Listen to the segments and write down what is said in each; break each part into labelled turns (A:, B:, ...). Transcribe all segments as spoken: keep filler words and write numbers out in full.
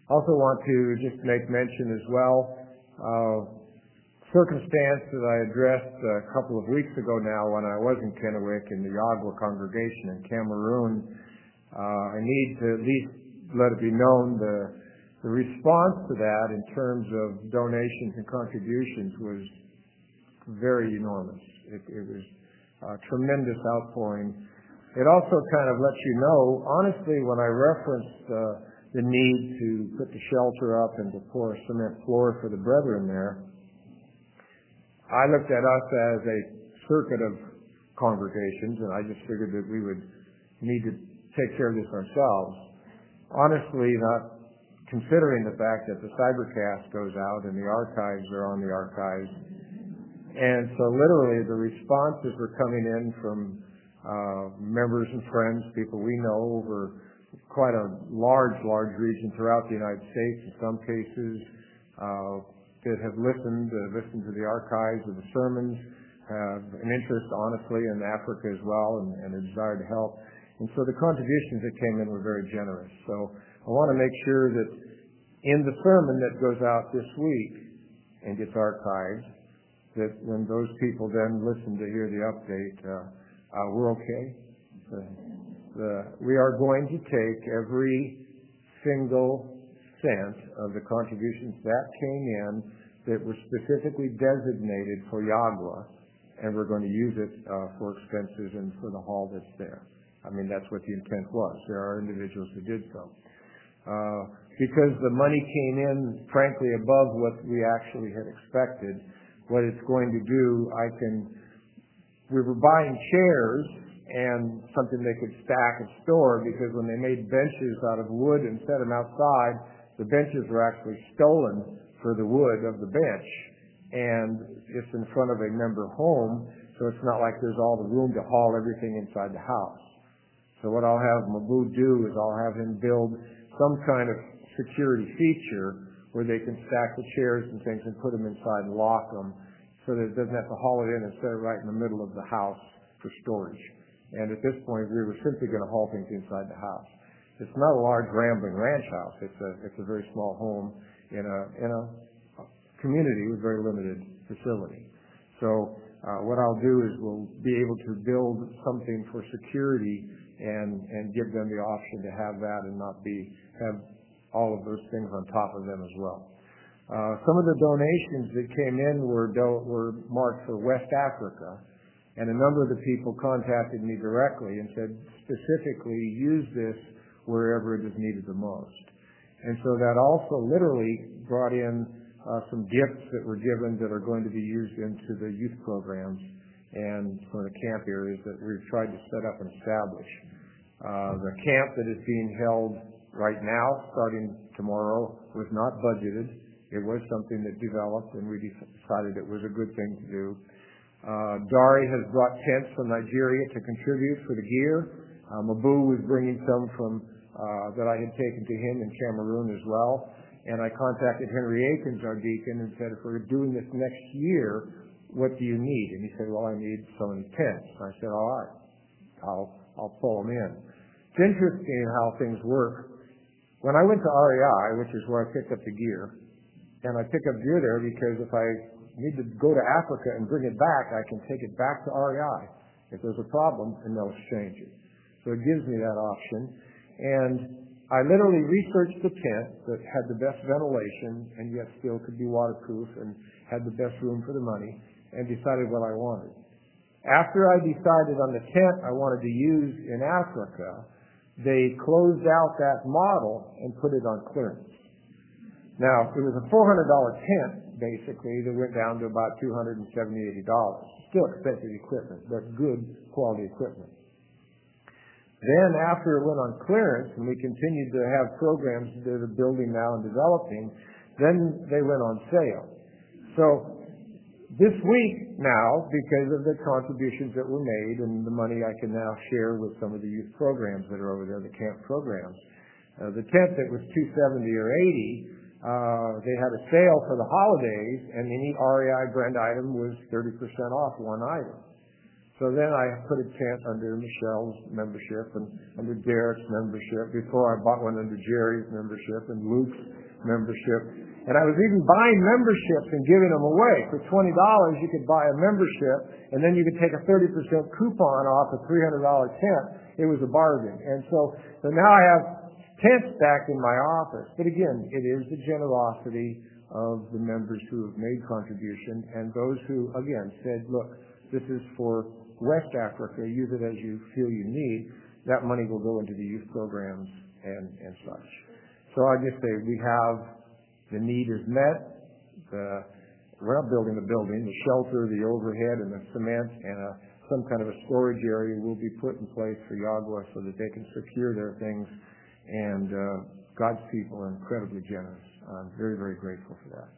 A: Also want to just make mention as well, uh, circumstance that I addressed a couple of weeks ago now when I was in Kennewick in the Yagwa congregation in Cameroon. Uh, I need to at least let it be known the, the response to that in terms of donations and contributions was very enormous. It, it was a tremendous outpouring. It also kind of lets you know, honestly, when I referenced uh, the need to put the shelter up and to pour a cement floor for the brethren there, I looked at us as a circuit of congregations, and I just figured that we would need to take care of this ourselves. Honestly, not considering the fact that the cybercast goes out and the archives are on the archives. And so literally the responses were coming in from uh, members and friends, people we know over quite a large, large region throughout the United States, in some cases, uh, that have listened, uh, listened to the archives of the sermons, have an interest, honestly, in Africa as well, and, and a desire to help. And so the contributions that came in were very generous. So I want to make sure that in the sermon that goes out this week and gets archived, that when those people then listen to hear the update, uh, uh, we're okay. The, the, we are going to take every single cent of the contributions that came in that were specifically designated for Yagwa, and we're going to use it uh, for expenses and for the hall that's there. I mean, that's what the intent was. There are individuals who did so. Uh, because the money came in, frankly, above what we actually had expected, what it's going to do, I can, we were buying chairs and something they could stack and store, because when they made benches out of wood and set them outside, the benches were actually stolen for the wood of the bench. And it's in front of a member home, so it's not like there's all the room to haul everything inside the house. So what I'll have Mabu do is I'll have him build some kind of security feature where they can stack the chairs and things and put them inside and lock them so that it doesn't have to haul it in and set it right in the middle of the house for storage. And at this point, we were simply going to haul things inside the house. It's not a large rambling ranch house. It's a, it's a very small home in a, in a community with very limited facility. So uh, what I'll do is we'll be able to build something for security and, and give them the option to have that and not be, have all of those things on top of them as well. Uh, some of the donations that came in were, do, were marked for West Africa, and a number of the people contacted me directly and said, specifically, use this wherever it is needed the most. And so that also literally brought in uh, some gifts that were given that are going to be used into the youth programs and some of the camp areas that we've tried to set up and establish. Uh, the camp that is being held right now, starting tomorrow, was not budgeted. It was something that developed, and we decided it was a good thing to do. Uh, Dari has brought tents from Nigeria to contribute for the gear. Uh, Mabu was bringing some from uh, that I had taken to him in Cameroon as well. And I contacted Henry Akins, our deacon, and said, if we're doing this next year, what do you need? And he said, well, I need so many tents. And I said, all right, I'll, I'll pull them in. It's interesting how things work. When I went to R E I, which is where I picked up the gear, and I pick up gear there because if I need to go to Africa and bring it back, I can take it back to R E I if there's a problem, and they'll exchange it. So it gives me that option. And I literally researched the tent that had the best ventilation and yet still could be waterproof and had the best room for the money, and decided what I wanted. After I decided on the tent I wanted to use in Africa, they closed out that model and put it on clearance. Now, it was a four hundred dollars tent, basically, that went down to about two hundred seventy dollars, eighty dollars. Still expensive equipment, but good quality equipment. Then, after it went on clearance, and we continued to have programs that are building now and developing, then they went on sale. So, this week now, because of the contributions that were made and the money I can now share with some of the youth programs that are over there, the camp programs, uh, the tent that was two hundred seventy dollars or eighty dollars, uh, they had a sale for the holidays, and any R E I brand item was thirty percent off one item. So then I put a tent under Michelle's membership and under Derek's membership before I bought one under Jerry's membership and Luke's membership. And I was even buying memberships and giving them away. For twenty dollars, you could buy a membership, and then you could take a thirty percent coupon off a three hundred dollars tent. It was a bargain. And so, so now I have tents stacked in my office. But again, it is the generosity of the members who have made contribution and those who, again, said, look, this is for West Africa, use it as you feel you need. That money will go into the youth programs and, and such. So I just say we have, the need is met. The, we're not building a building. The shelter, the overhead, and the cement, and a, some kind of a storage area will be put in place for Yagwa so that they can secure their things. And uh, God's people are incredibly generous. I'm very, very grateful for that.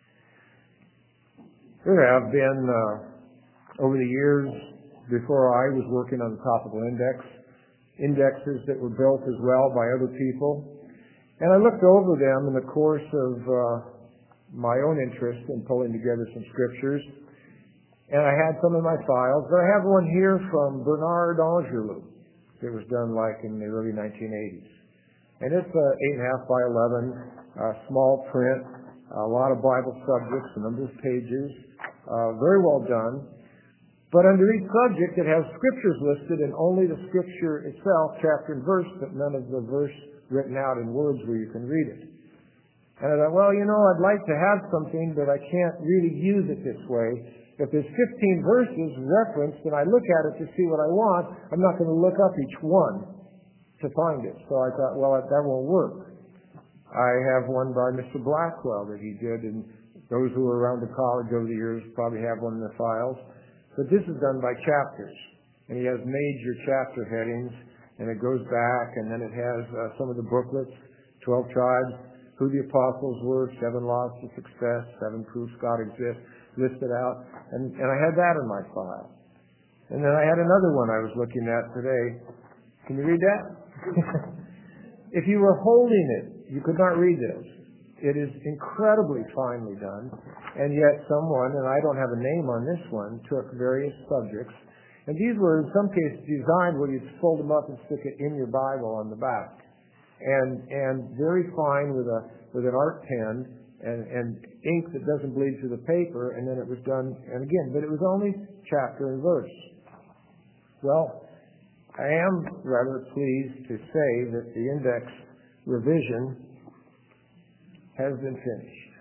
A: There have been, uh, over the years, before I was working on the topical index, indexes that were built as well by other people. And I looked over them in the course of uh, my own interest in pulling together some scriptures. And I had some in my files. But I have one here from Bernard Angelou. It was done like in the early nineteen eighties. And it's uh, eight and a half by eleven, uh, small print, a lot of Bible subjects, a number of pages, uh, very well done. But under each subject, it has scriptures listed, and only the scripture itself, chapter and verse, but none of the verse written out in words where you can read it. And I thought, well, you know, I'd like to have something, but I can't really use it this way. If there's fifteen verses referenced, and I look at it to see what I want, I'm not going to look up each one to find it. So I thought, well, that won't work. I have one by Mister Blackwell that he did, and those who are around the college over the years probably have one in their files. But this is done by chapters, and he has major chapter headings, and it goes back, and then it has uh, some of the booklets, twelve tribes, who the apostles were, seven laws to success, seven proofs God exists, listed out, and, and I had that in my file. And then I had another one I was looking at today. Can you read that? If you were holding it, you could not read this. It is incredibly finely done, and yet someone, and I don't have a name on this one, took various subjects, and these were in some cases designed where you'd fold them up and stick it in your Bible on the back, and and very fine with a with an art pen and, and ink that doesn't bleed through the paper, and then it was done, and again, but it was only chapter and verse. Well, I am rather pleased to say that the index revision has been finished.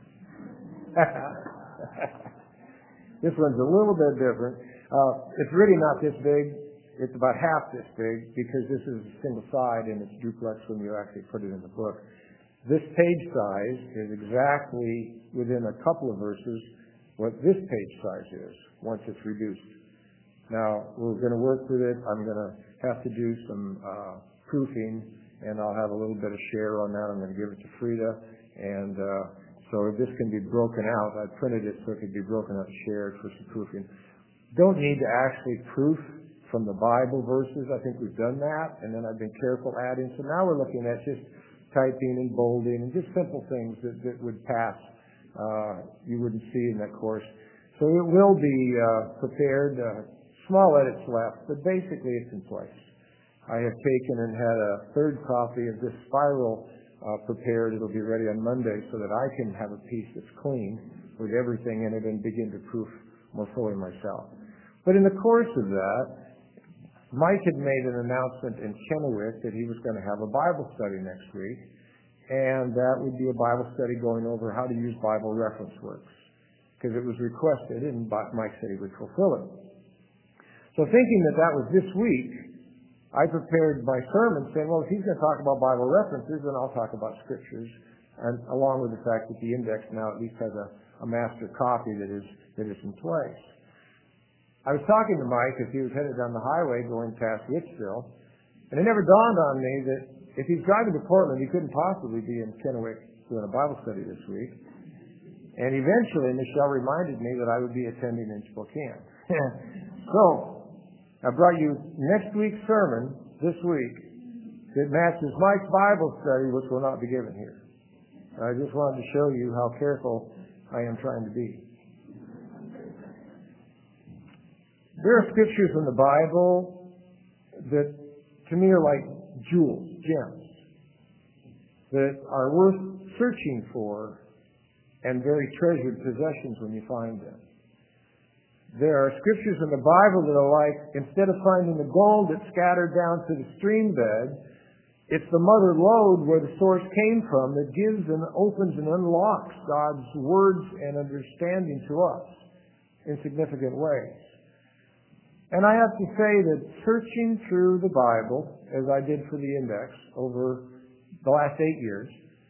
A: This one's a little bit different. Uh, it's really not this big. It's about half this big because this is a single side and it's duplex when you actually put it in the book. This page size is exactly within a couple of verses what this page size is once it's reduced. Now, we're going to work with it. I'm going to have to do some uh, proofing, and I'll have a little bit of share on that. I'm going to give it to Frida. And uh, so this can be broken out. I printed it so it could be broken out and shared for some proofing. Don't need to actually proof from the Bible verses. I think we've done that. And then I've been careful adding. So now we're looking at just typing and bolding and just simple things that, that would pass. Uh, you wouldn't see in that course. So it will be uh, prepared. Uh, small edits left, but basically it's in place. I have taken and had a third copy of this spiral Uh, prepared. It'll be ready on Monday so that I can have a piece that's clean with everything in it and begin to proof more fully myself. But in the course of that, Mike had made an announcement in Kennewick that he was going to have a Bible study next week, and that would be a Bible study going over how to use Bible reference works, because it was requested, and Mike said he would fulfill it. So thinking that that was this week, I prepared my sermon saying, well, if he's going to talk about Bible references, then I'll talk about scriptures, and along with the fact that the index now at least has a, a master copy that is that is in place. I was talking to Mike as he was headed down the highway going past Richville, and it never dawned on me that if he's driving to Portland, he couldn't possibly be in Kennewick doing a Bible study this week. And eventually, Michelle reminded me that I would be attending in Spokane. So I brought you next week's sermon this week that matches Mike's Bible study, which will not be given here. I just wanted to show you how careful I am trying to be. There are scriptures in the Bible that, to me, are like jewels, gems, that are worth searching for and very treasured possessions when you find them. There are scriptures in the Bible that are like, instead of finding the gold that's scattered down to the stream bed, it's the mother lode where the source came from that gives and opens and unlocks God's words and understanding to us in significant ways. And I have to say that searching through the Bible, as I did for the index over the last eight years,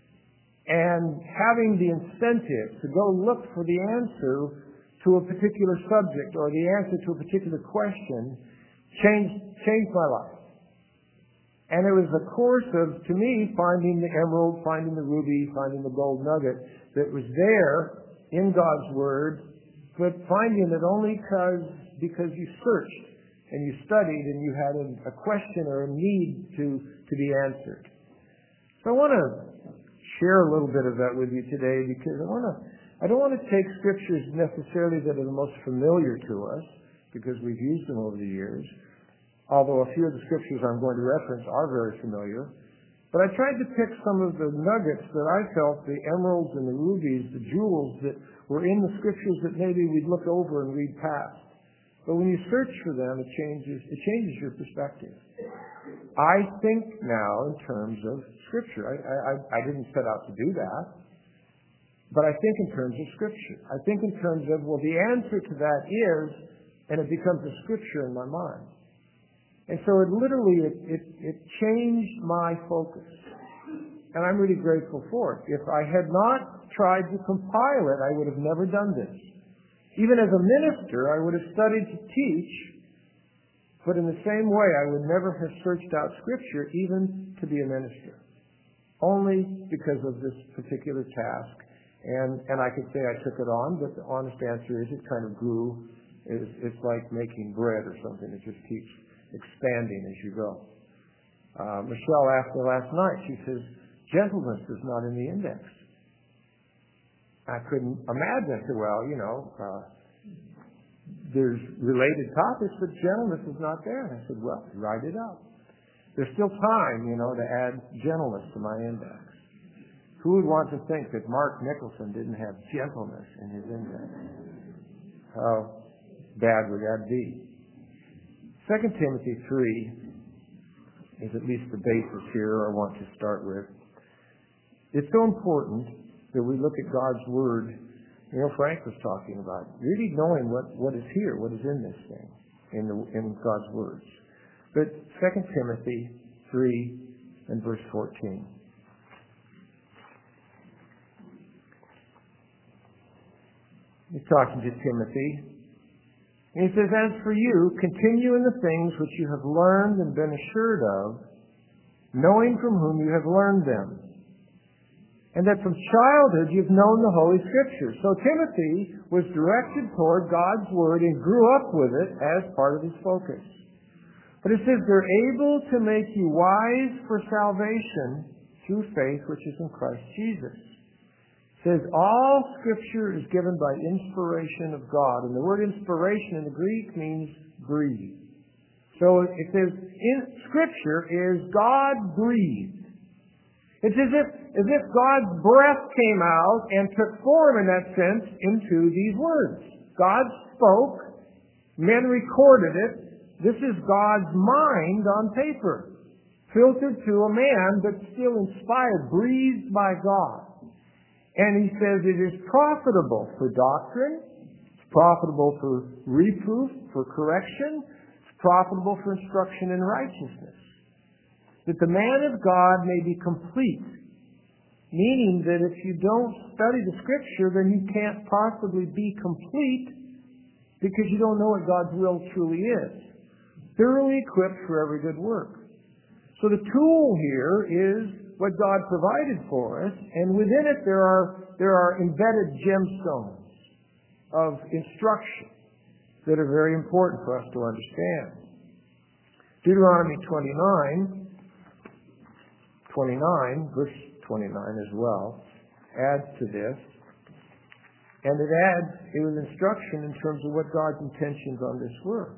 A: and having the incentive to go look for the answer to a particular subject or the answer to a particular question changed, changed my life. And it was a course of, to me, finding the emerald, finding the ruby, finding the gold nugget that was there in God's Word, but finding it only because, because you searched and you studied and you had a, a question or a need to, to be answered. So I want to share a little bit of that with you today because I want to I don't want to take scriptures necessarily that are the most familiar to us because we've used them over the years, although a few of the scriptures I'm going to reference are very familiar. But I tried to pick some of the nuggets that I felt, the emeralds and the rubies, the jewels that were in the scriptures that maybe we'd look over and read past. But when you search for them, it changes, it changes your perspective. I think now in terms of Scripture. I, I, I didn't set out to do that. But I think in terms of Scripture. I think in terms of, well, the answer to that is, and it becomes a Scripture in my mind. And so it literally, it, it, it changed my focus. And I'm really grateful for it. If I had not tried to compile it, I would have never done this. Even as a minister, I would have studied to teach, but in the same way, I would never have searched out Scripture even to be a minister. Only because of this particular task. And, and I could say I took it on, but the honest answer is it kind of grew. It's, it's like making bread or something. It just keeps expanding as you go. Uh, Michelle asked me last night, she says, gentleness is not in the index. I couldn't imagine. I said, well, you know, uh, there's related topics, but gentleness is not there. And I said, well, write it up. There's still time, you know, to add gentleness to my index. Who would want to think that Mark Nicholson didn't have gentleness in his index? How bad would that be? Second Timothy three is at least the basis here I want to start with. It's so important that we look at God's Word. You know, Frank was talking about really knowing what, what is here, what is in this thing, in, the, in God's words. But Second Timothy three and verse fourteen. He's talking to Timothy. And he says, as for you, continue in the things which you have learned and been assured of, knowing from whom you have learned them. And that from childhood you've known the Holy Scriptures. So Timothy was directed toward God's Word and grew up with it as part of his focus. But it says they're able to make you wise for salvation through faith which is in Christ Jesus. It says all Scripture is given by inspiration of God. And the word inspiration in the Greek means breathe. So it says in Scripture is God breathed. It's as if, as if God's breath came out and took form in that sense into these words. God spoke, men recorded it. This is God's mind on paper, filtered to a man, but still inspired, breathed by God. And he says it is profitable for doctrine, it's profitable for reproof, for correction, it's profitable for instruction in righteousness. That the man of God may be complete. Meaning that if you don't study the Scripture, then you can't possibly be complete because you don't know what God's will truly is. Thoroughly equipped for every good work. So the tool here is what God provided for us, and within it there are, there are embedded gemstones of instruction that are very important for us to understand. Deuteronomy twenty-nine, twenty-nine, verse twenty-nine as well, adds to this. And it adds, it was instruction in terms of what God's intentions on this were.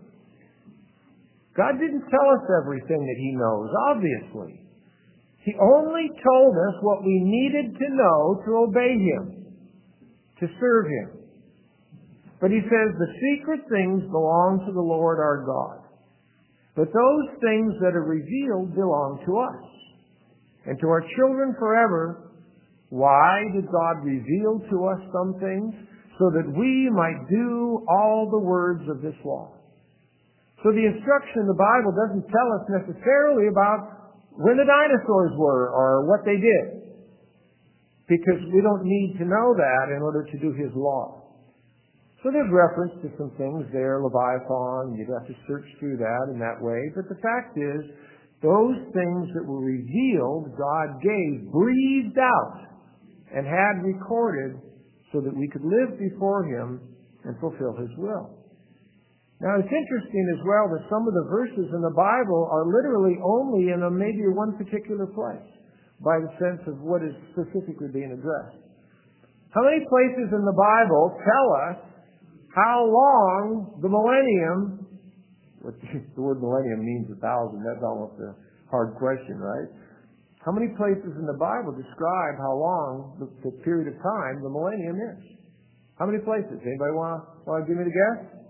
A: God didn't tell us everything that He knows, obviously. He only told us what we needed to know to obey Him, to serve Him. But He says the secret things belong to the Lord our God. But those things that are revealed belong to us and to our children forever. Why did God reveal to us some things? So that we might do all the words of this law. So the instruction in the Bible doesn't tell us necessarily about when the dinosaurs were or what they did. Because we don't need to know that in order to do His law. So there's reference to some things there, Leviathan, you'd have to search through that in that way. But the fact is, those things that were revealed, God gave, breathed out, and had recorded so that we could live before Him and fulfill His will. Now it's interesting as well that some of the verses in the Bible are literally only in a maybe one particular place by the sense of what is specifically being addressed. How many places in the Bible tell us how long the millennium, what the word millennium means a thousand, that's almost a hard question, right? How many places in the Bible describe how long the, the period of time the millennium is? How many places? Anybody want to want to give me the guess?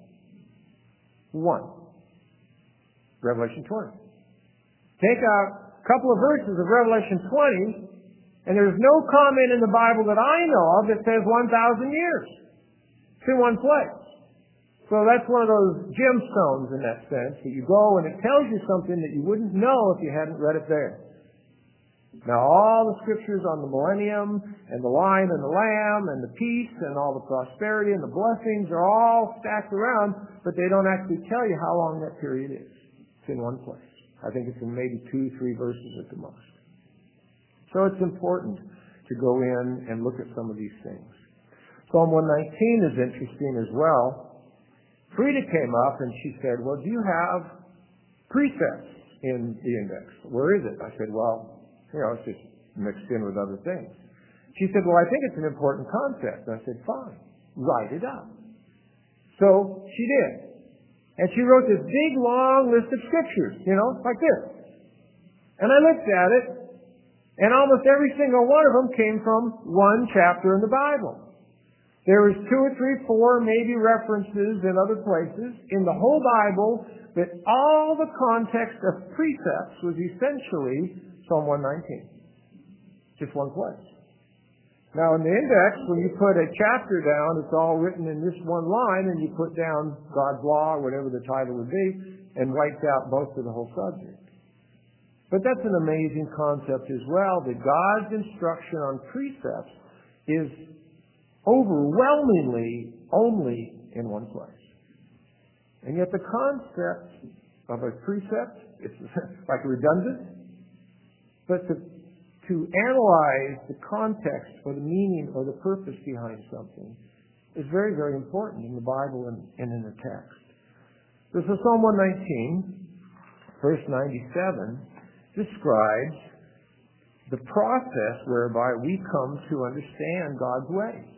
A: One. Revelation twenty. Take out a couple of verses of Revelation twenty, and there's no comment in the Bible that I know of that says one thousand years. It's in one place. So that's one of those gemstones in that sense, that you go and it tells you something that you wouldn't know if you hadn't read it there. Now, all the scriptures on the millennium and the lion and the lamb and the peace and all the prosperity and the blessings are all stacked around, but they don't actually tell you how long that period is. It's in one place. I think it's in maybe two, three verses at the most. So it's important to go in and look at some of these things. Psalm one nineteen is interesting as well. Frida came up and she said, well, do you have precepts in the index? Where is it? I said, well, you know, it's just mixed in with other things. She said, well, I think it's an important concept. And I said, fine, write it up. So she did. And she wrote this big, long list of scriptures, you know, like this. And I looked at it, and almost every single one of them came from one chapter in the Bible. There was two or three, four, maybe references in other places in the whole Bible, but all the context of precepts was essentially Psalm one nineteen. Just one place. Now in the index, when you put a chapter down, it's all written in this one line, and you put down God's law, or whatever the title would be, and wiped out most of the whole subject. But that's an amazing concept as well, that God's instruction on precepts is overwhelmingly only in one place. And yet the concept of a precept, it's like redundant, but to, to analyze the context or the meaning or the purpose behind something is very, very important in the Bible and, and in the text. This is Psalm one nineteen, verse ninety-seven, describes the process whereby we come to understand God's ways.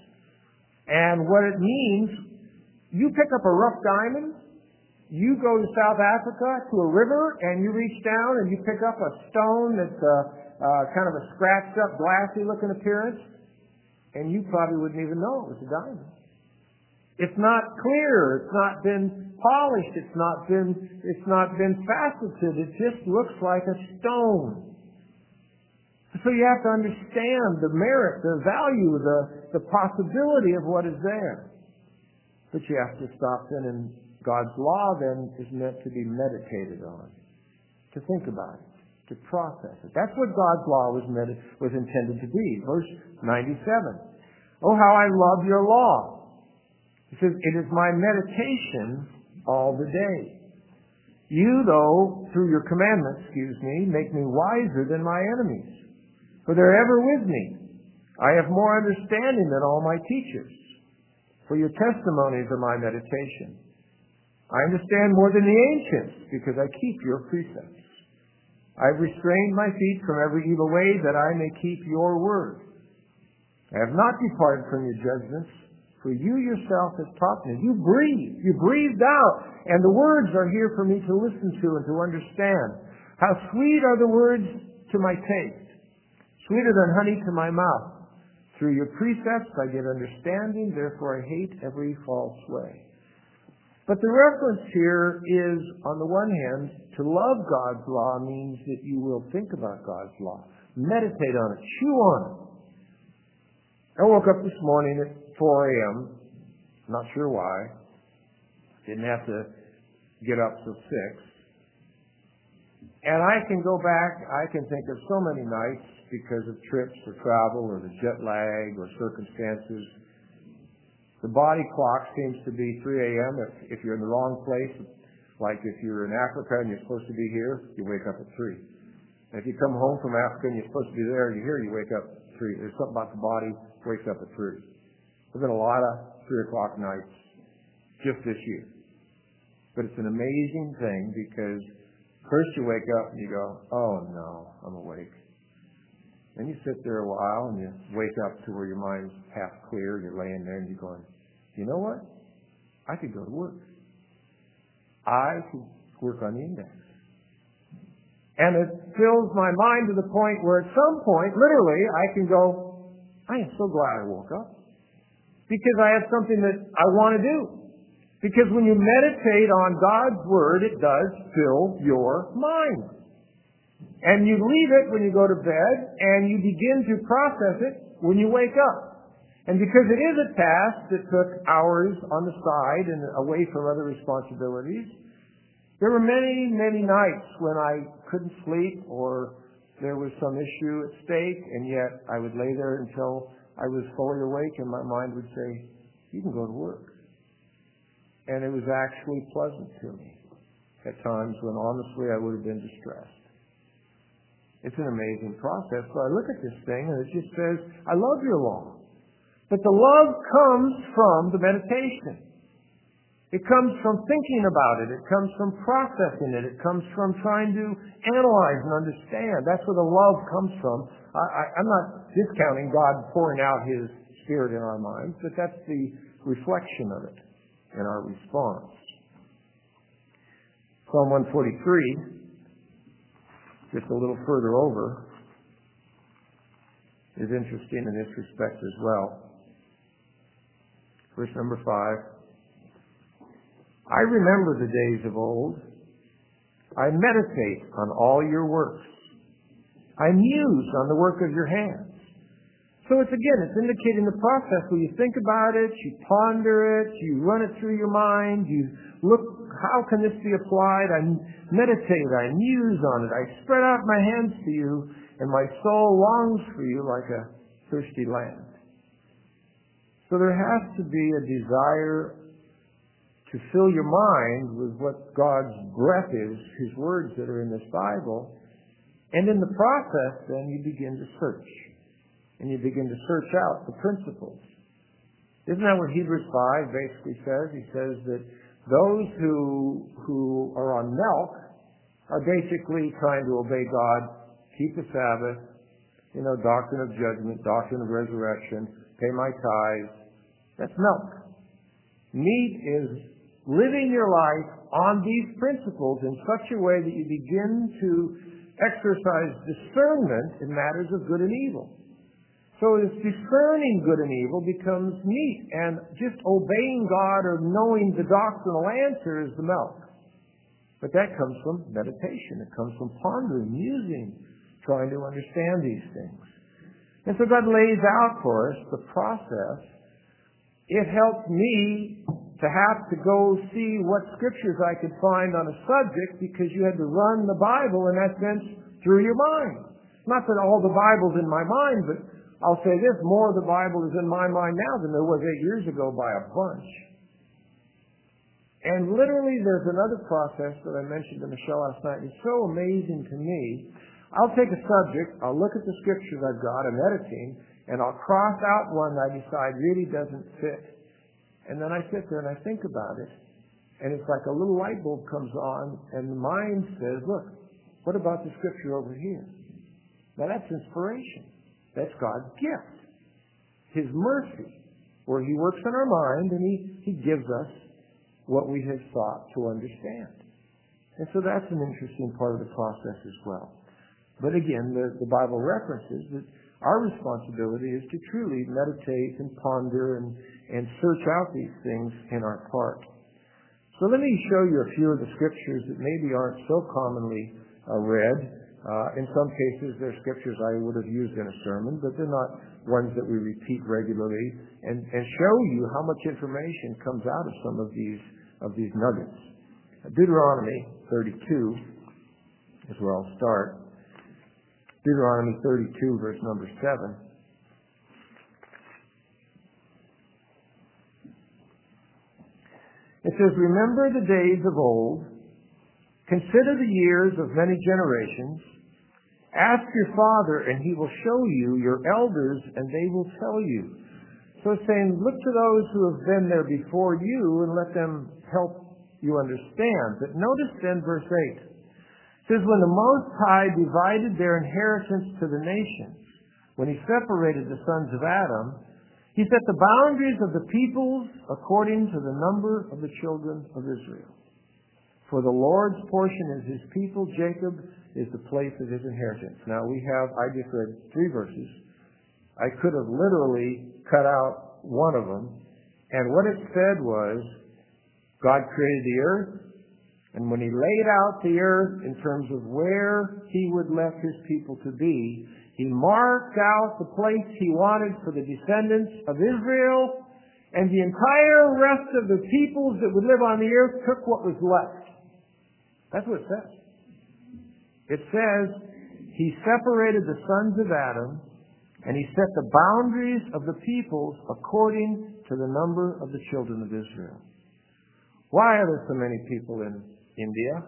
A: And what it means, you pick up a rough diamond, you go to South Africa to a river, and you reach down and you pick up a stone that's uh, uh, kind of a scratched up, glassy looking appearance, and you probably wouldn't even know it was a diamond. It's not clear, it's not been polished, it's not been, it's not been faceted, it just looks like a stone. So you have to understand the merit, the value, the, the possibility of what is there. But you have to stop then, and God's law then is meant to be meditated on, to think about it, to process it. That's what God's law was meant, was intended to be. Verse ninety-seven. Oh, how I love your law. He says, it is my meditation all the day. You, though, through your commandments, excuse me, make me wiser than my enemies, for they're ever with me. I have more understanding than all my teachers, for your testimonies are my meditation. I understand more than the ancients, because I keep your precepts. I have restrained my feet from every evil way, that I may keep your word. I have not departed from your judgments, For you yourself have taught me. You breathed. You breathed out. And the words are here for me to listen to and to understand. How sweet are the words to my taste, sweeter than honey to my mouth. Through your precepts I get understanding, therefore I hate every false way. But the reference here is, on the one hand, to love God's law means that you will think about God's law. Meditate on it. Chew on it. I woke up this morning at four a.m. Not sure why. Didn't have to get up till six. And I can go back, I can think of so many nights because of trips or travel or the jet lag or circumstances. The body clock seems to be three a.m. If, if you're in the wrong place, like if you're in Africa and you're supposed to be here, you wake up at three. And if you come home from Africa and you're supposed to be there, you're here, you wake up at three. There's something about the body wakes up at three. There's been a lot of three o'clock nights just this year. But it's an amazing thing because first you wake up and you go, oh no, I'm awake. Then you sit there a while and you wake up to where your mind's half clear, you're laying there and you're going, you know what? I could go to work. I could work on the index. And it fills my mind to the point where at some point, literally, I can go, I am so glad I woke up. Because I have something that I want to do. Because when you meditate on God's Word, it does fill your mind. And you leave it when you go to bed, and you begin to process it when you wake up. And because it is a task that took hours on the side and away from other responsibilities, there were many, many nights when I couldn't sleep or there was some issue at stake, and yet I would lay there until I was fully awake and my mind would say, you can go to work. And it was actually pleasant to me at times when honestly I would have been distressed. It's an amazing process. So I look at this thing and it just says, I love your law. But the love comes from the meditation. It comes from thinking about it. It comes from processing it. It comes from trying to analyze and understand. That's where the love comes from. I, I, I'm not discounting God pouring out His Spirit in our minds, but that's the reflection of it in our response. Psalm one forty-three, just a little further over, is interesting in this respect as well. Verse number five. I remember the days of old. I meditate on all your works. I muse on the work of your hands. So it's again, it's indicating the process where you think about it, you ponder it, you run it through your mind, you look, how can this be applied? I meditate, I muse on it, I spread out my hands to you, and my soul longs for you like a thirsty land. So there has to be a desire to fill your mind with what God's breath is, His words that are in this Bible. And in the process, then, you begin to search. And you begin to search out the principles. Isn't that what Hebrews five basically says? He says that those who, who are on milk are basically trying to obey God, keep the Sabbath, you know, doctrine of judgment, doctrine of resurrection, pay my tithes. That's milk. Meat is living your life on these principles in such a way that you begin to exercise discernment in matters of good and evil. So this discerning good and evil becomes meat, and just obeying God or knowing the doctrinal answer is the milk. But that comes from meditation. It comes from pondering, musing, trying to understand these things. And so God lays out for us the process. It helped me to have to go see what scriptures I could find on a subject because you had to run the Bible, in that sense, through your mind. Not that all the Bible's in my mind, but I'll say this, more of the Bible is in my mind now than there was eight years ago by a bunch. And literally there's another process that I mentioned to Michelle last night. It's so amazing to me. I'll take a subject, I'll look at the scriptures I've got, I'm editing, and I'll cross out one that I decide really doesn't fit. And then I sit there and I think about it, and it's like a little light bulb comes on, and the mind says, look, what about the scripture over here? Now that's inspiration. That's God's gift. His mercy. where He works in our mind and He, he gives us what we have sought to understand. And so that's an interesting part of the process as well. But again, the, the Bible references that our responsibility is to truly meditate and ponder and, and search out these things in our heart. So let me show you a few of the scriptures that maybe aren't so commonly uh, read. Uh, in some cases, they're scriptures I would have used in a sermon, but they're not ones that we repeat regularly, and, and show you how much information comes out of some of these of these nuggets. Deuteronomy thirty-two is where I'll start. Deuteronomy thirty-two, verse number seven. It says, "Remember the days of old, consider the years of many generations. Ask your father, and he will show you, your elders, and they will tell you." So it's saying, look to those who have been there before you and let them help you understand. But notice then verse eight. It says, "When the Most High divided their inheritance to the nations, when He separated the sons of Adam, He set the boundaries of the peoples according to the number of the children of Israel. For the Lord's portion is His people, Jacob is the place of His inheritance." Now we have, I just read three verses. I could have literally cut out one of them. And what it said was, God created the earth, and when He laid out the earth in terms of where He would let His people to be, He marked out the place He wanted for the descendants of Israel, and the entire rest of the peoples that would live on the earth took what was left. That's what it says. It says, He separated the sons of Adam, and He set the boundaries of the peoples according to the number of the children of Israel. Why are there so many people in India?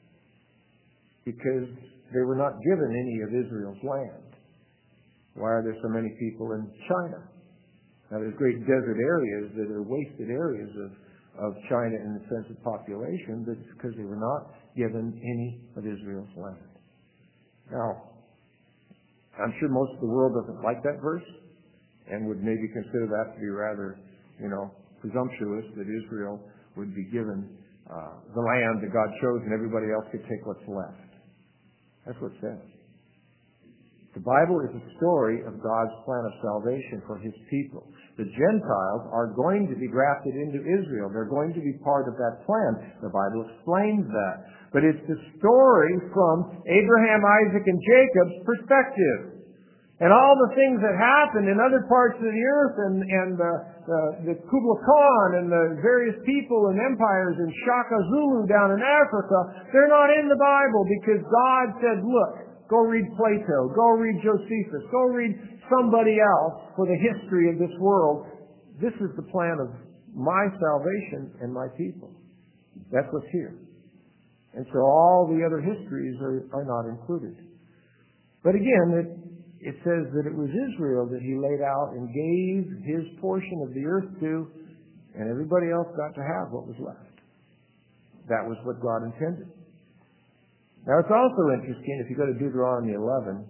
A: Because they were not given any of Israel's land. Why are there so many people in China? Now, there's great desert areas that are wasted areas of, of China in the sense of population, but it's because they were not given any of Israel's land. Now, I'm sure most of the world doesn't like that verse and would maybe consider that to be rather, you know, presumptuous that Israel would be given uh, the land that God chose and everybody else could take what's left. That's what it says. The Bible is a story of God's plan of salvation for His people. The Gentiles are going to be grafted into Israel. They're going to be part of that plan. The Bible explains that. But it's the story from Abraham, Isaac, and Jacob's perspective. And all the things that happened in other parts of the earth and, and the, the, the Kublai Khan and the various people and empires and Shaka Zulu down in Africa, they're not in the Bible because God said, look, go read Plato, go read Josephus, go read somebody else for the history of this world. This is the plan of my salvation and my people. That's what's here. And so all the other histories are, are not included. But again, it, it says that it was Israel that He laid out and gave His portion of the earth to, and everybody else got to have what was left. That was what God intended. Now, it's also interesting, if you go to Deuteronomy eleven,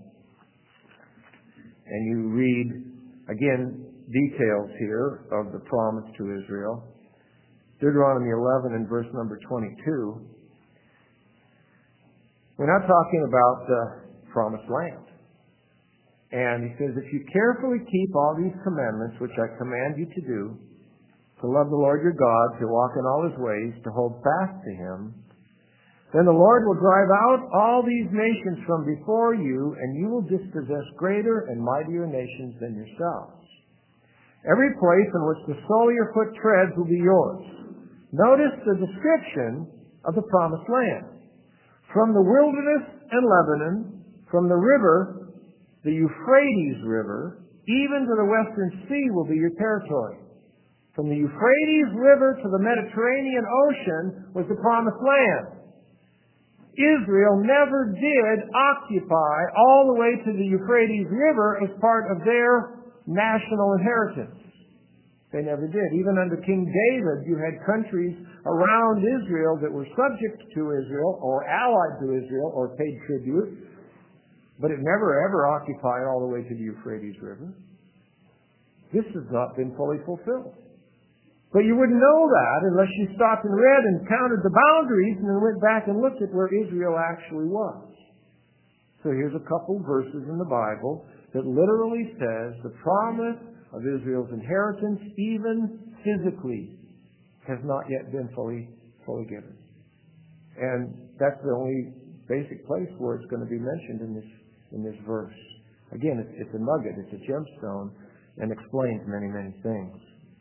A: and you read, again, details here of the promise to Israel. Deuteronomy eleven and verse number twenty-two. We're not talking about the promised land. And He says, if you carefully keep all these commandments, which I command you to do, to love the Lord your God, to walk in all His ways, to hold fast to Him, then the Lord will drive out all these nations from before you, and you will dispossess greater and mightier nations than yourselves. Every place in which the sole of your foot treads will be yours. Notice the description of the promised land. From the wilderness and Lebanon, from the river, the Euphrates River, even to the western sea will be your territory. From the Euphrates River to the Mediterranean Ocean was the promised land. Israel never did occupy all the way to the Euphrates River as part of their national inheritance. They never did. Even under King David, you had countries around Israel that were subject to Israel or allied to Israel or paid tribute, but it never ever occupied all the way to the Euphrates River. This has not been fully fulfilled. But you wouldn't know that unless you stopped and read and counted the boundaries and then went back and looked at where Israel actually was. So here's a couple verses in the Bible that literally says the promise of Israel's inheritance, even physically, has not yet been fully, fully given. And that's the only basic place where it's going to be mentioned in this, in this verse. Again, it's, it's a nugget, it's a gemstone, and explains many, many things.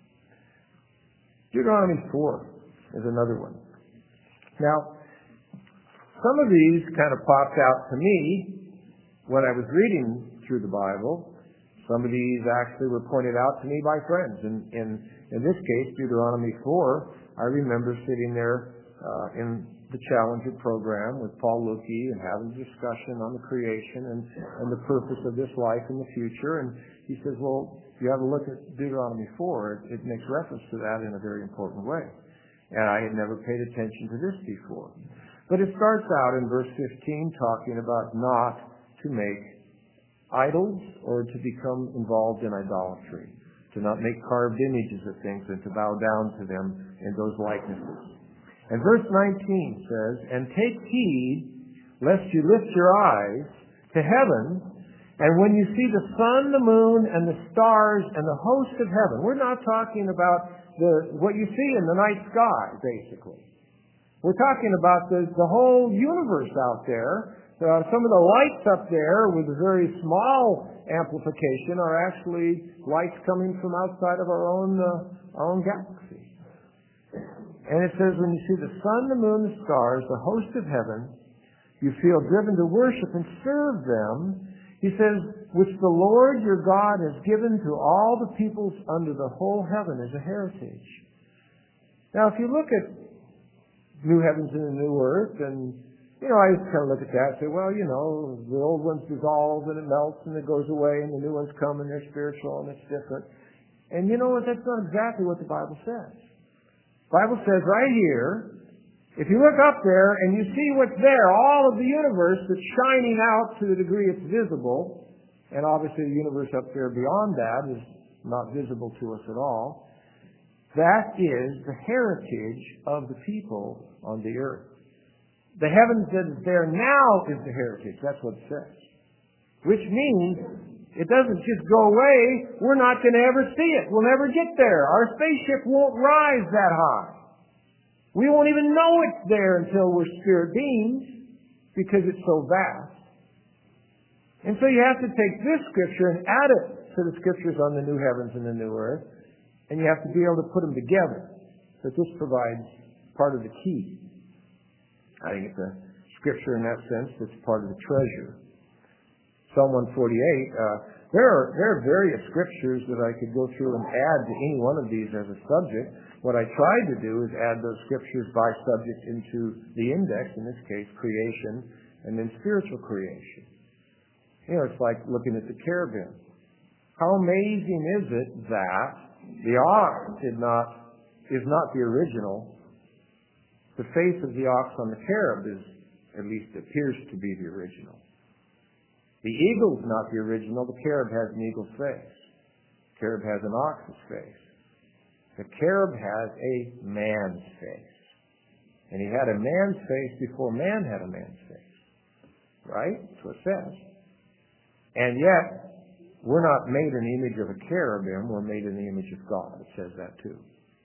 A: Deuteronomy four is another one. Now, some of these kind of popped out to me when I was reading through the Bible. Some of these actually were pointed out to me by friends. And in, in this case, Deuteronomy four, I remember sitting there uh, in the Challenger program with Paul Lukey and having a discussion on the creation and, and the purpose of this life in the future. And he says, well, if you have a look at Deuteronomy four, it, it makes reference to that in a very important way. And I had never paid attention to this before. But it starts out in verse fifteen talking about not to make idols or to become involved in idolatry, to not make carved images of things and to bow down to them in those likenesses. And verse nineteen says, and take heed lest you lift your eyes to heaven, and when you see the sun, the moon, and the stars, and the host of heaven. We're not talking about the what you see in the night sky, basically. We're talking about the, the whole universe out there. Uh, some of the lights up there with a very small amplification are actually lights coming from outside of our own, uh, our own galaxy. And it says, when you see the sun, the moon, the stars, the host of heaven, you feel driven to worship and serve them. He says, which the Lord your God has given to all the peoples under the whole heaven as a heritage. Now, if you look at new heavens and a new earth, and, you know, I just kind of look at that and say, well, you know, the old ones dissolve and it melts and it goes away, and the new ones come and they're spiritual and it's different. And you know what? That's not exactly what the Bible says. The Bible says right here, if you look up there and you see what's there, all of the universe that's shining out to the degree it's visible, and obviously the universe up there beyond that is not visible to us at all, that is the heritage of the people on the earth. The heavens that is there now is the heritage. That's what it says. Which means it doesn't just go away. We're not going to ever see it. We'll never get there. Our spaceship won't rise that high. We won't even know it's there until we're spirit beings because it's so vast. And so you have to take this scripture and add it to the scriptures on the new heavens and the new earth, and you have to be able to put them together. But this provides part of the key. I think it's a scripture in that sense that's part of the treasure. Psalm one forty-eight, uh, there are, there are various scriptures that I could go through and add to any one of these as a subject. What I tried to do is add those scriptures by subject into the index, in this case, creation, and then spiritual creation. You know, it's like looking at the cherubim. How amazing is it that the ox did not, is not the original. The face of the ox on the cherub is, at least appears to be the original. The eagle's not the original. The cherub has an eagle's face. The cherub has an ox's face. The cherub has a man's face. And he had a man's face before man had a man's face. Right? That's what it says. And yet, we're not made in the image of a cherubim. We're made in the image of God. It says that too.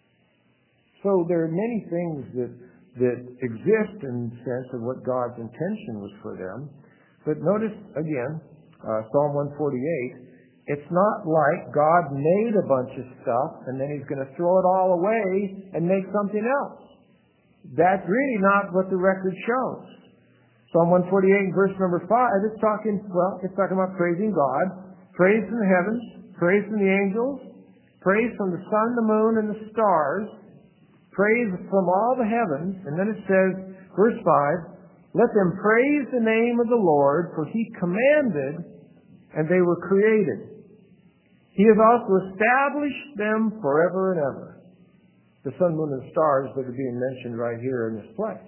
A: So there are many things that, that exist in the sense of what God's intention was for them. But notice, again, uh, Psalm one forty-eight, it's not like God made a bunch of stuff and then He's going to throw it all away and make something else. That's really not what the record shows. Psalm one forty-eight, verse number five, it's talking, well, it's talking about praising God. Praise from the heavens, praise from the angels, praise from the sun, the moon, and the stars, praise from all the heavens. And then it says, verse five, let them praise the name of the Lord, for He commanded, and they were created. He has also established them forever and ever. The sun, moon, and stars that are being mentioned right here in this place.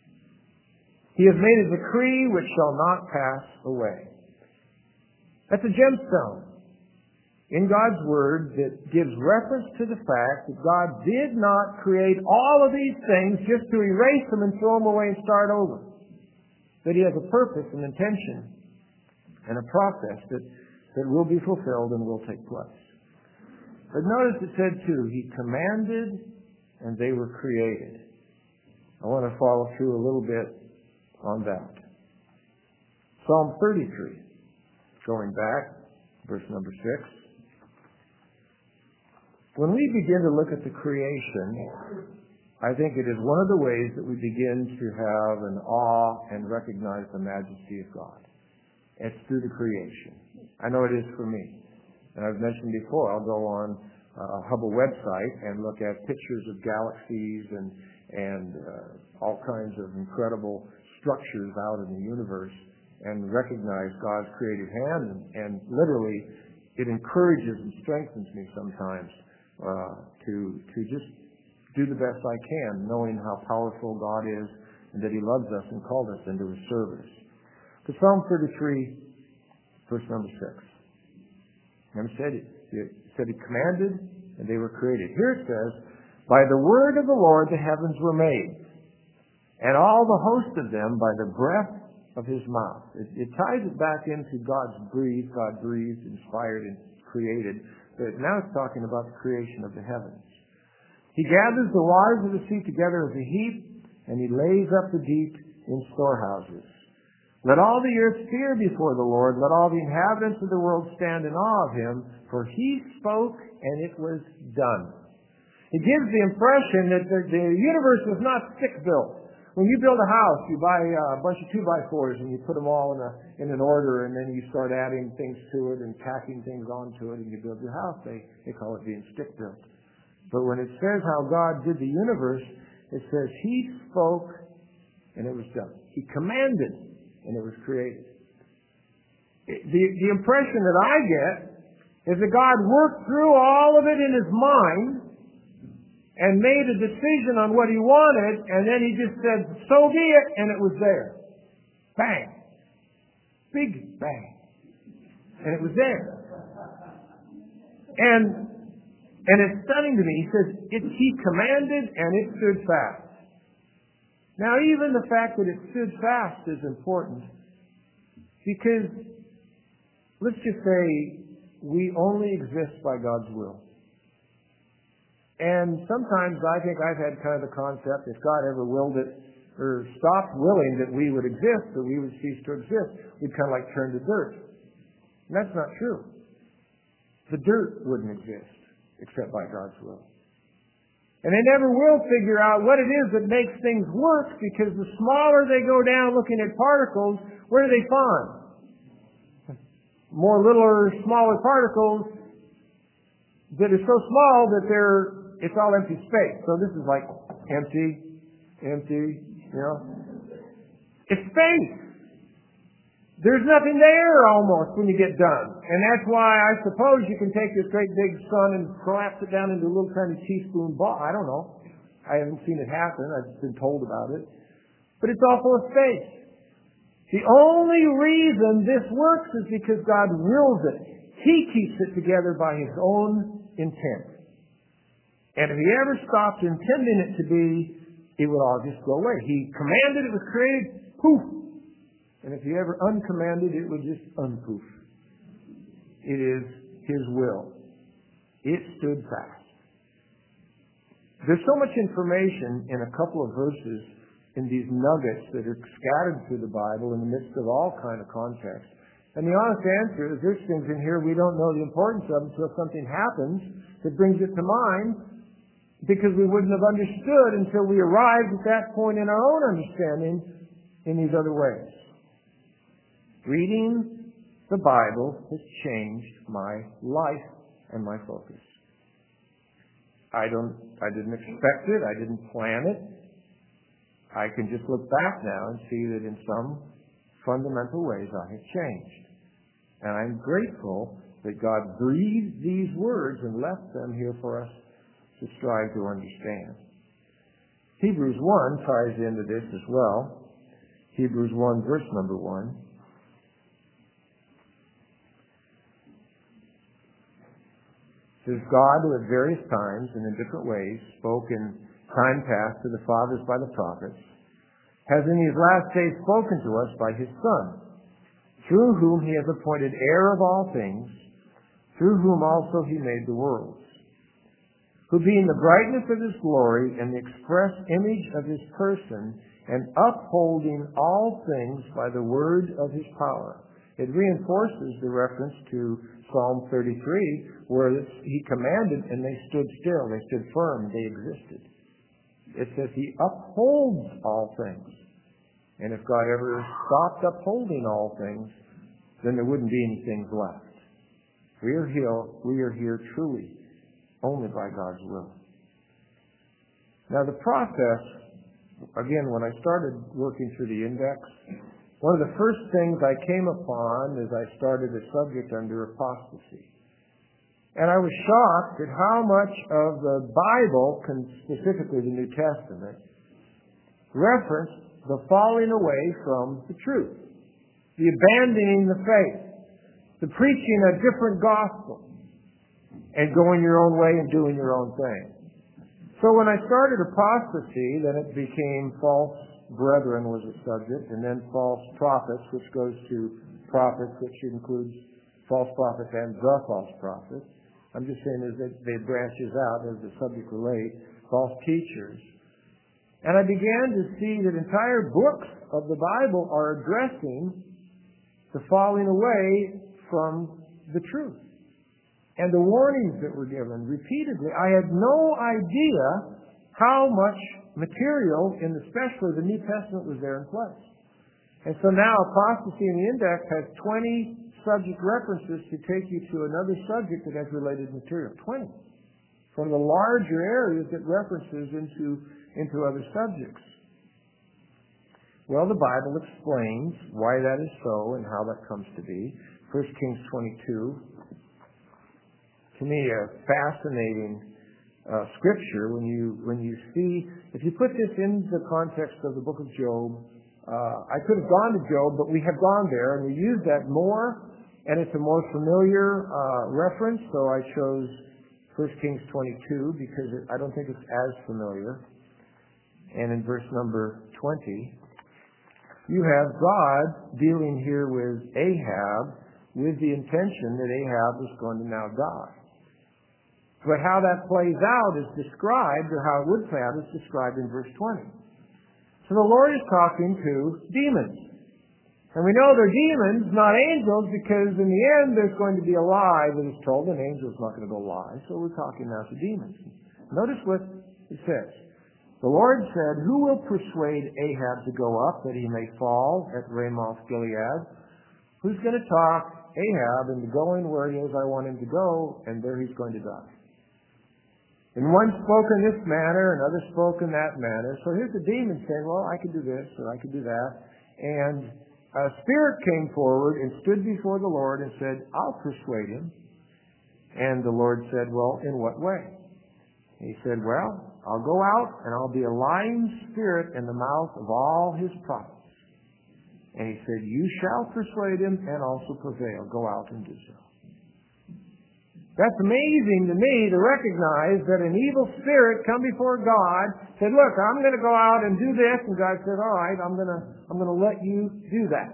A: He has made a decree which shall not pass away. That's a gemstone. in God's Word that gives reference to the fact that God did not create all of these things just to erase them and throw them away and start over. That He has a purpose and intention and a process that, that will be fulfilled and will take place. But notice it said too, He commanded and they were created. I want to follow through a little bit on that. Psalm thirty-three, going back, verse number six. When we begin to look at the creation, I think it is one of the ways that we begin to have an awe and recognize the majesty of God. It's through the creation. I know it is for me. And I've mentioned before, I'll go on a Hubble website and look at pictures of galaxies and, and uh, all kinds of incredible structures out in the universe and recognize God's creative hand. And, and literally, it encourages and strengthens me sometimes Uh, to to just do the best I can, knowing how powerful God is and that He loves us and called us into His service. But Psalm thirty-three, verse number six. And it said, it said He commanded and they were created. Here it says, by the word of the Lord the heavens were made, and all the host of them by the breath of His mouth. It, it ties it back into God's breathed, God breathed, inspired, and created. But now it's talking about the creation of the heavens. He gathers the waters of the sea together as a heap, and He lays up the deep in storehouses. Let all the earth fear before the Lord. Let all the inhabitants of the world stand in awe of Him, for He spoke and it was done. It gives the impression that the, the universe was not stick-built. When you build a house, you buy a bunch of two-by-fours and you put them all in a in an order, and then you start adding things to it and tacking things onto it, and you build your house. They they call it being stick-built. But when it says how God did the universe, it says He spoke and it was done. He commanded and it was created. The the impression that I get is that God worked through all of it in His mind and made a decision on what He wanted, and then He just said, so be it, and it was there. Bang. Big bang. And it was there. And and it's stunning to me. He says, it, He commanded and it stood fast. Now, even the fact that it stood fast is important, because let's just say we only exist by God's will. And sometimes I think I've had kind of the concept, if God ever willed it, or stopped willing that we would exist, or we would cease to exist, we'd kind of like turn to dirt. And that's not true. The dirt wouldn't exist, except by God's will. And they never will figure out what it is that makes things work, because the smaller they go down looking at particles, where do they find? More littler, smaller particles that are so small that they're it's all empty space. So this is like empty, empty, you know. It's space. There's nothing there almost when you get done. And that's why I suppose you can take this great big sun and collapse it down into a little tiny teaspoon ball. I don't know. I haven't seen it happen. I've been told about it. But it's all full of space. The only reason this works is because God wills it. He keeps it together by His own intent. And if He ever stopped intending it to be, it would all just go away. He commanded, it was created, poof. And if He ever uncommanded, it would just unpoof. It is His will. It stood fast. There's so much information in a couple of verses, in these nuggets that are scattered through the Bible in the midst of all kind of context. And the honest answer is there's things in here we don't know the importance of until something happens that brings it to mind, because we wouldn't have understood until we arrived at that point in our own understanding in these other ways. Reading the Bible has changed my life and my focus. I don't, I didn't expect it. I didn't plan it. I can just look back now and see that in some fundamental ways I have changed. And I'm grateful that God breathed these words and left them here for us to strive to understand. Hebrews one ties into this as well. Hebrews one, verse number one. Says God, who at various times and in different ways spoke in time past to the fathers by the prophets, has in these last days spoken to us by his Son, through whom he has appointed heir of all things, through whom also he made the worlds, who being the brightness of his glory and the express image of his person, and upholding all things by the word of his power. It reinforces the reference to Psalm thirty-three, where he commanded and they stood still, they stood firm, they existed. It says he upholds all things. And if God ever stopped upholding all things, then there wouldn't be any things left. We are here, we are here truly only by God's will. Now the process, again, when I started working through the index, one of the first things I came upon is I started a subject under apostasy. And I was shocked at how much of the Bible, specifically the New Testament, referenced the falling away from the truth, the abandoning the faith, the preaching a different gospel, and going your own way and doing your own thing. So when I started apostasy, then it became false brethren was a subject, and then false prophets, which goes to prophets, which includes false prophets and the false prophets. I'm just saying as it, it branches out as the subject relates, false teachers. And I began to see that entire books of the Bible are addressing the falling away from the truth. And the warnings that were given repeatedly, I had no idea how much material, in especially the New Testament, was there in place. And so now apostasy in the index has twenty subject references to take you to another subject that has related material. twenty. From the larger areas that references into, into other subjects. Well, the Bible explains why that is so and how that comes to be. First Kings twenty-two. To me, a fascinating uh, scripture when you when you see, if you put this in the context of the book of Job, uh, I could have gone to Job, but we have gone there, and we use that more, and it's a more familiar uh, reference, so I chose First Kings twenty-two because it, I don't think it's as familiar. And in verse number twenty, you have God dealing here with Ahab with the intention that Ahab was going to now die. But how that plays out is described, or how it would play out is described in verse twenty. So the Lord is talking to demons. And we know they're demons, not angels, because in the end there's going to be a lie that is told. An angel's not going to go lie. So we're talking now to demons. Notice what it says. The Lord said, who will persuade Ahab to go up that he may fall at Ramoth Gilead? Who's going to talk Ahab into going where it is I want him to go, and there he's going to die? And one spoke in this manner, another spoke in that manner. So here's the demon saying, well, I could do this, or I could do that. And a spirit came forward and stood before the Lord and said, I'll persuade him. And the Lord said, well, in what way? He said, well, I'll go out and I'll be a lying spirit in the mouth of all his prophets. And he said, you shall persuade him and also prevail. Go out and do so. That's amazing to me to recognize that an evil spirit come before God, said, look, I'm going to go out and do this. And God said, all right, I'm going to, I'm going to let you do that.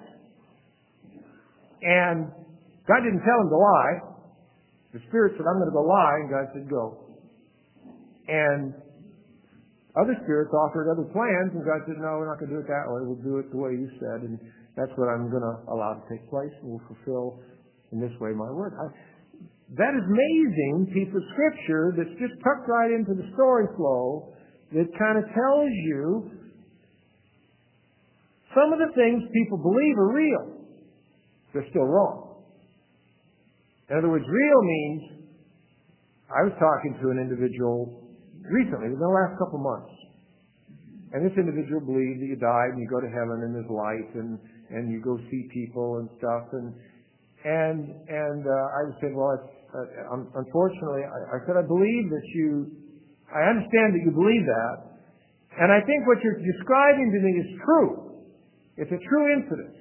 A: And God didn't tell him to lie. The spirit said, I'm going to go lie. And God said, go. And other spirits offered other plans. And God said, no, we're not going to do it that way. We'll do it the way you said. And that's what I'm going to allow to take place. And we'll fulfill in this way my word. I, That is amazing piece of scripture that's just tucked right into the story flow that kind of tells you some of the things people believe are real. They're still wrong. In other words, real means, I was talking to an individual recently, within the last couple of months, and this individual believed that you died and you go to heaven and there's light and, and you go see people and stuff, and and and uh, I said, well, it's Uh, unfortunately, I, I said, I believe that you, I understand that you believe that, and I think what you're describing to me is true. It's a true incident.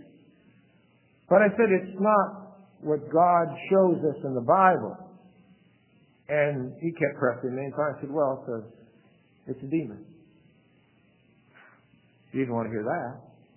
A: But I said, it's not what God shows us in the Bible. And he kept pressing me, and finally I said, well, so it's a demon. He didn't want to hear that.